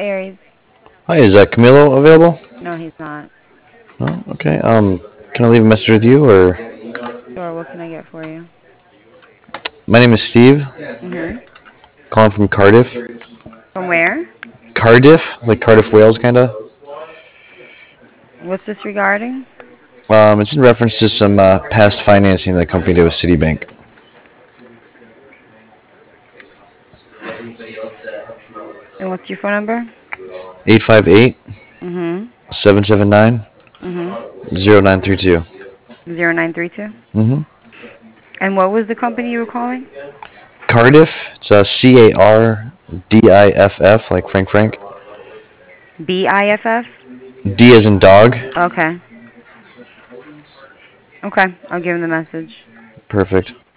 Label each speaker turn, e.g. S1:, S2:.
S1: Aries.
S2: Hi, is Camilo available?
S1: No, he's not.
S2: Oh, okay. Can I leave a message with you or?
S1: Sure, what can I get for you?
S2: My name is Steve,
S1: Mm-hmm.
S2: calling from Cardiff.
S1: From where?
S2: Cardiff, like Cardiff, Wales, kinda.
S1: What's this regarding?
S2: It's in reference to some past financing the company did with Citibank.
S1: And what's your phone number?
S2: 858
S1: Mm-hmm.
S2: 779
S1: Mm-hmm.
S2: 0932.
S1: 0932.
S2: Mm-hmm.
S1: And what was the company you were calling?
S2: Cardiff, it's Cardiff, like Frank.
S1: BIFF?
S2: D as in dog.
S1: Okay. Okay, I'll give him the message.
S2: Perfect.